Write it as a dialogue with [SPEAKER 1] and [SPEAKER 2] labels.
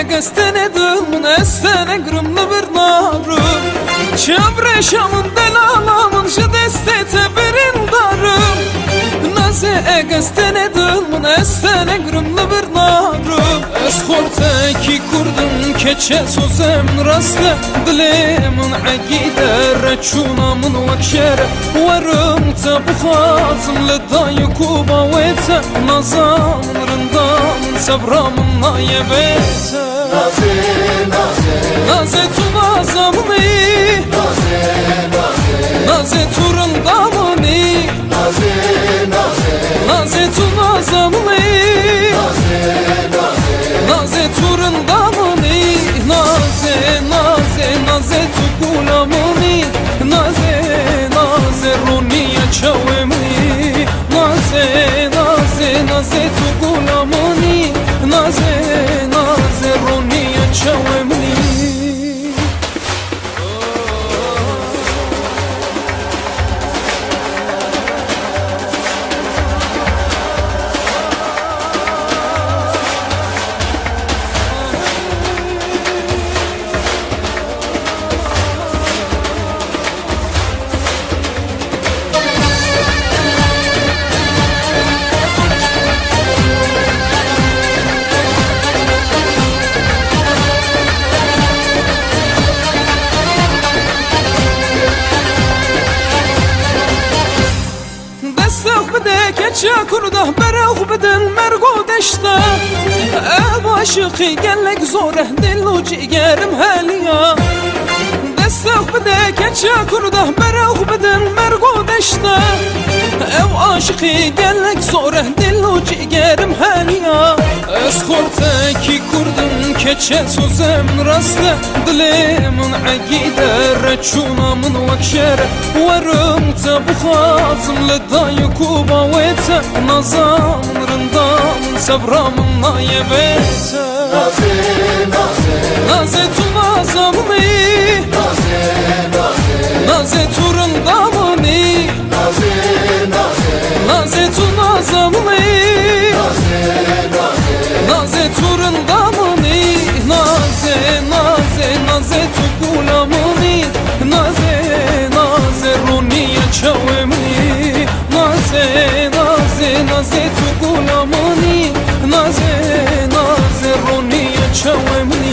[SPEAKER 1] اگستن دلمون استن گرم لبرنارم چبر شامون دلالامون شدسته برین دارم نازه اگستن دلمون استن گرم لبرنارم از خورته کی کردم که چه سوزم راسته دلمون عقیده رچونامون وکشره ورم تبخاتم لدای کوبا ویته نازامون رندامون صبرامون نایبیته
[SPEAKER 2] نازه نازه
[SPEAKER 1] نازه تو نازمونی
[SPEAKER 2] نازه نازه
[SPEAKER 1] نازه تو رندامونی
[SPEAKER 2] نازه نازه
[SPEAKER 1] نازه تو نازمونی
[SPEAKER 2] نازه نازه
[SPEAKER 1] نازه تو رندامونی نازه نازه نازه تو گولامونی نازه نازه رونی چومونی نازه نازه نازه تو گولامونی نازه نازه رونی چومونی چه کرده برخ بدن مرگو دشته اب عاشقی گلک زوره دل و جگرم هلیا دستخ بده که چه کرده برخ بدن مرگو دشته اب عاشقی گلک زوره دل و جگرم هلیا از خورته کی کردم که چه سوزم راسته دلمون عقیده رچونامون وکشره ورم تبخاتم لدای کوبا ویته نازامون رندامون صبرامون نایبیته
[SPEAKER 2] نازه نازه
[SPEAKER 1] نازه تو نازمونی
[SPEAKER 2] نازه نازه
[SPEAKER 1] نازه تو رندامونی
[SPEAKER 2] نازه نازه
[SPEAKER 1] نازه تو نازمونی
[SPEAKER 2] نازه نازه
[SPEAKER 1] نازه تو رندامونی نازه نازه نازه تو گولامونی نازه نازه رونی چومونی نازه نازه نازه تو گولامونی نازه نازه رونی چومونی